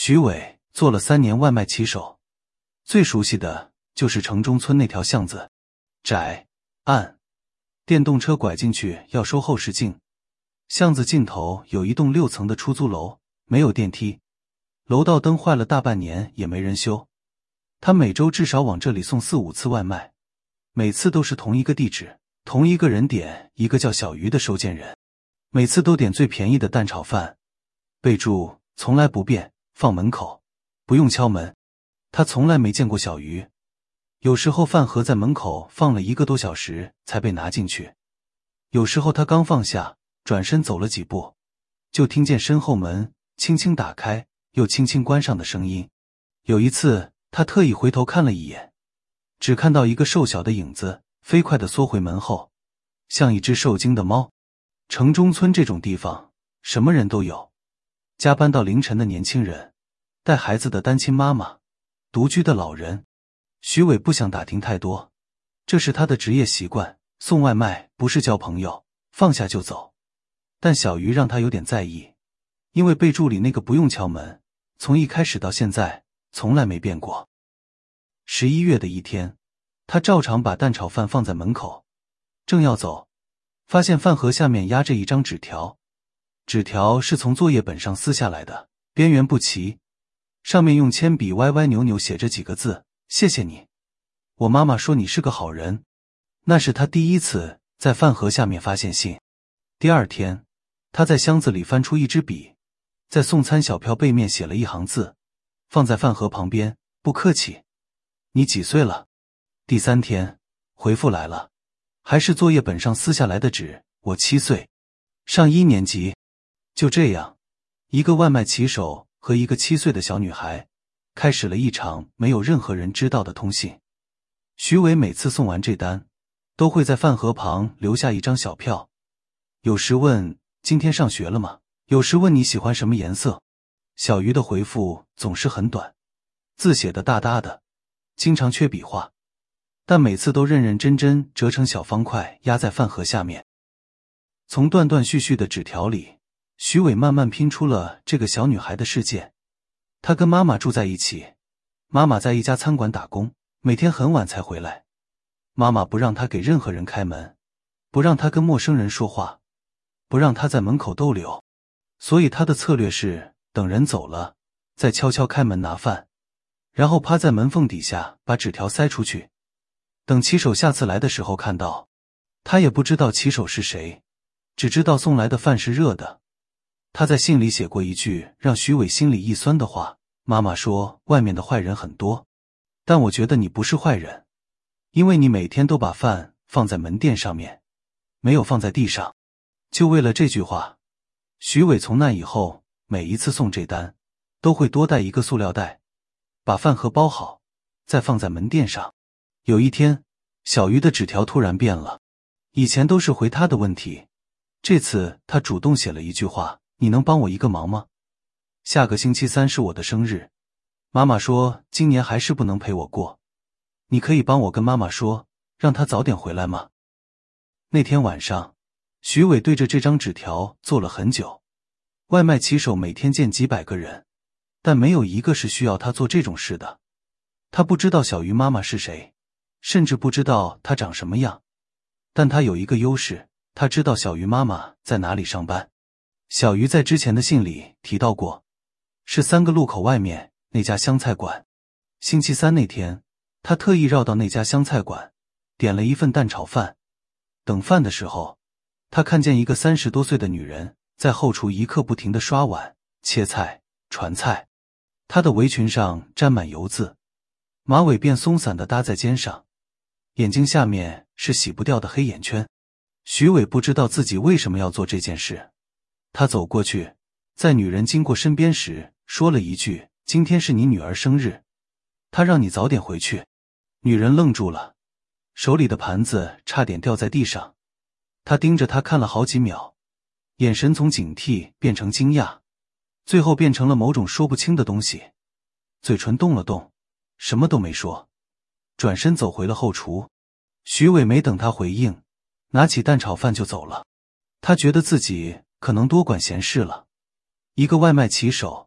徐伟做了3年外卖骑手，最熟悉的就是城中村那条巷子，窄暗，电动车拐进去要收后视镜。巷子尽头有一栋6层的出租楼，没有电梯，楼道灯坏了大半年也没人修。他每周至少往这里送4、5次外卖，每次都是同一个地址，同一个人点，一个叫小鱼的收件人，每次都点最便宜的蛋炒饭，备注从来不变，放门口，不用敲门。他从来没见过小鱼，有时候饭盒在门口放了1个多小时才被拿进去，有时候他刚放下，转身走了几步，就听见身后门轻轻打开又轻轻关上的声音。有一次他特意回头看了一眼，只看到一个瘦小的影子飞快地缩回门后，像一只受惊的猫。城中村这种地方什么人都有，加班到凌晨的年轻人，带孩子的单亲妈妈，独居的老人。徐伟不想打听太多，这是他的职业习惯，送外卖不是交朋友，放下就走。但小鱼让他有点在意，因为备注里那个不用敲门，从一开始到现在从来没变过。11月的一天，他照常把蛋炒饭放在门口，正要走，发现饭盒下面压着一张纸条，纸条是从作业本上撕下来的，边缘不齐，上面用铅笔歪歪扭扭写着几个字：谢谢你，我妈妈说你是个好人。那是他第一次在饭盒下面发现信。第二天，他在箱子里翻出一支笔，在送餐小票背面写了一行字，放在饭盒旁边，不客气。你几岁了？第3天，回复来了，还是作业本上撕下来的纸，我7岁，上1年级。就这样，一个外卖骑手和一个7岁的小女孩开始了一场没有任何人知道的通信。徐伟每次送完这单，都会在饭盒旁留下一张小票，有时问今天上学了吗？有时问你喜欢什么颜色。小鱼的回复总是很短，字写得大大的，经常缺笔画，但每次都认认真真折成小方块压在饭盒下面。从断断续续的纸条里，徐伟慢慢拼出了这个小女孩的世界。她跟妈妈住在一起，妈妈在一家餐馆打工，每天很晚才回来。妈妈不让她给任何人开门，不让她跟陌生人说话，不让她在门口逗留，所以她的策略是等人走了，再悄悄开门拿饭，然后趴在门缝底下把纸条塞出去。等骑手下次来的时候看到，他也不知道骑手是谁，只知道送来的饭是热的。他在信里写过一句让徐伟心里一酸的话，妈妈说外面的坏人很多，但我觉得你不是坏人，因为你每天都把饭放在门垫上面，没有放在地上。就为了这句话，徐伟从那以后每一次送这单都会多带一个塑料袋，把饭盒包好，再放在门垫上。有一天，小鱼的纸条突然变了，以前都是回他的问题，这次他主动写了一句话：你能帮我一个忙吗？下个星期3是我的生日，妈妈说今年还是不能陪我过，你可以帮我跟妈妈说，让她早点回来吗？那天晚上，徐伟对着这张纸条坐了很久。外卖骑手每天见几百个人，但没有一个是需要他做这种事的。他不知道小鱼妈妈是谁，甚至不知道她长什么样，但他有一个优势，他知道小鱼妈妈在哪里上班。小鱼在之前的信里提到过，是3个路口外面那家湘菜馆。星期3那天，他特意绕到那家湘菜馆，点了一份蛋炒饭。等饭的时候，他看见一个30多岁的女人在后厨一刻不停地刷碗、切菜、传菜。她的围裙上沾满油渍，马尾辫松散地搭在肩上，眼睛下面是洗不掉的黑眼圈。徐伟不知道自己为什么要做这件事，他走过去，在女人经过身边时说了一句：今天是你女儿生日，她让你早点回去。女人愣住了，手里的盘子差点掉在地上。他盯着她看了好几秒，眼神从警惕变成惊讶，最后变成了某种说不清的东西。嘴唇动了动，什么都没说，转身走回了后厨。徐伟没等他回应，拿起蛋炒饭就走了。他觉得自己可能多管闲事了。一个外卖骑手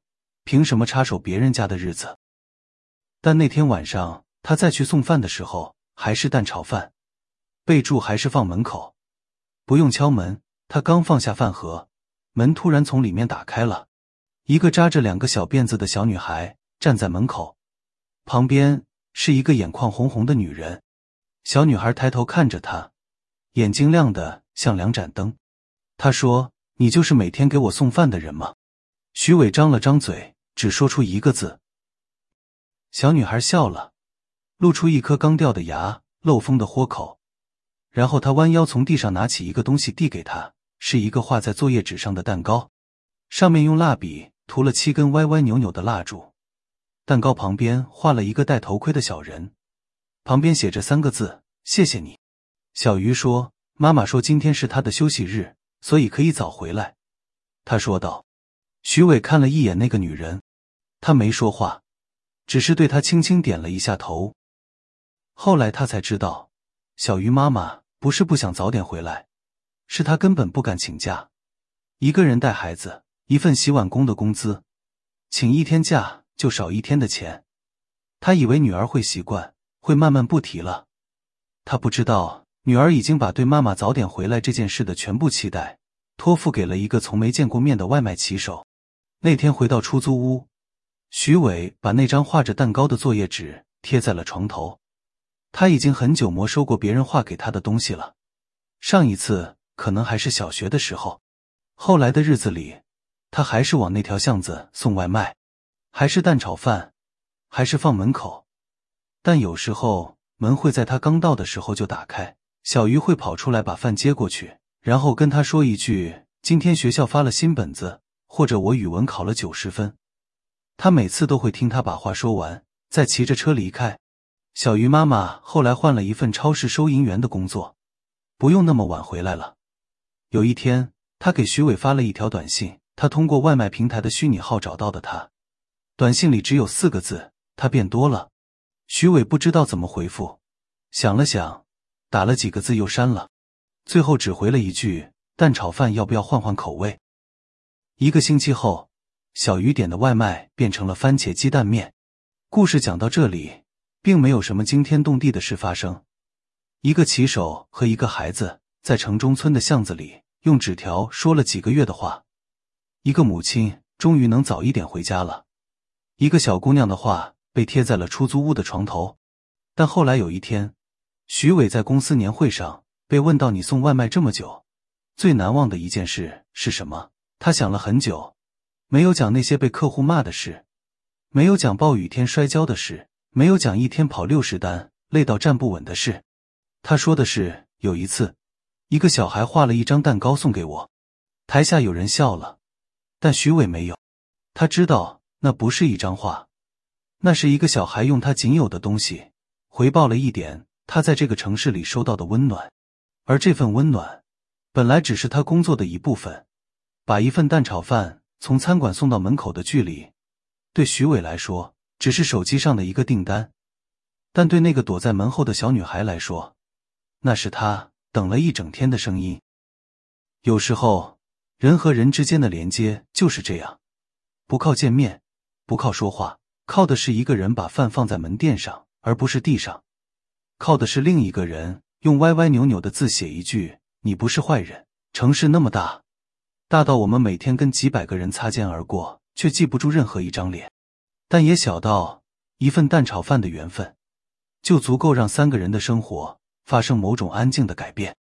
凭什么插手别人家的日子？但那天晚上他再去送饭的时候，还是蛋炒饭，备注还是放门口，不用敲门。他刚放下饭盒，门突然从里面打开了，一个扎着2个小辫子的小女孩站在门口，旁边是一个眼眶红红的女人。小女孩抬头看着他，眼睛亮得像2盏灯。她说：“你就是每天给我送饭的人吗？”徐伟张了张嘴，只说出一个字。小女孩笑了，露出一颗刚掉的牙，漏风的豁口。然后她弯腰从地上拿起一个东西递给他，是一个画在作业纸上的蛋糕，上面用蜡笔涂了7根歪歪扭扭的蜡烛。蛋糕旁边画了一个戴头盔的小人，旁边写着3个字：谢谢你。小鱼说：“妈妈说今天是她的休息日，所以可以早回来。”他说道。徐伟看了一眼那个女人，她没说话，只是对她轻轻点了一下头。后来他才知道，小鱼妈妈不是不想早点回来，是她根本不敢请假。一个人带孩子，1份洗碗工的工资，请1天假就少1天的钱。他以为女儿会习惯，会慢慢不提了。他不知道，女儿已经把对妈妈早点回来这件事的全部期待托付给了一个从没见过面的外卖骑手。那天回到出租屋，徐伟把那张画着蛋糕的作业纸贴在了床头。他已经很久没收过别人画给他的东西了，上一次可能还是小学的时候。后来的日子里，他还是往那条巷子送外卖，还是蛋炒饭，还是放门口。但有时候门会在他刚到的时候就打开，小鱼会跑出来把饭接过去，然后跟他说一句：“今天学校发了新本子，或者我语文考了90分。”他每次都会听他把话说完，再骑着车离开。小鱼妈妈后来换了一份超市收银员的工作，不用那么晚回来了。有一天，他给徐伟发了一条短信，他通过外卖平台的虚拟号找到的他。短信里只有4个字：他变多了。徐伟不知道怎么回复，想了想，打了几个字又删了，最后只回了一句：蛋炒饭要不要换换口味。1个星期后，小鱼点的外卖变成了番茄鸡蛋面。故事讲到这里，并没有什么惊天动地的事发生。一个骑手和一个孩子在城中村的巷子里用纸条说了几个月的话。一个母亲终于能早一点回家了。一个小姑娘的话被贴在了出租屋的床头。但后来有一天，徐伟在公司年会上被问到你送外卖这么久，最难忘的一件事是什么？他想了很久，没有讲那些被客户骂的事，没有讲暴雨天摔跤的事，没有讲一天跑60单累到站不稳的事。他说的是，有一次，一个小孩画了一张蛋糕送给我，台下有人笑了，但徐伟没有。他知道那不是一张画，那是一个小孩用他仅有的东西回报了一点他在这个城市里收到的温暖。而这份温暖本来只是他工作的一部分，把一份蛋炒饭从餐馆送到门口的距离，对徐伟来说只是手机上的一个订单，但对那个躲在门后的小女孩来说，那是她等了一整天的声音。有时候，人和人之间的连接就是这样，不靠见面，不靠说话，靠的是一个人把饭放在门垫上，而不是地上。靠的是另一个人用歪歪扭扭的字写一句：“你不是坏人。”城市那么大，大到我们每天跟几百个人擦肩而过，却记不住任何一张脸。但也小到一份蛋炒饭的缘分，就足够让3个人的生活发生某种安静的改变。